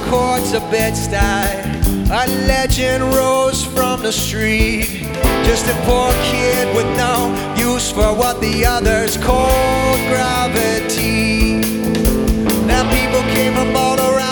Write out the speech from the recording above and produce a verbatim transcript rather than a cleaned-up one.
courts of Bed-Stuy, a legend rose from the street. Just a poor kid with no use for what the others call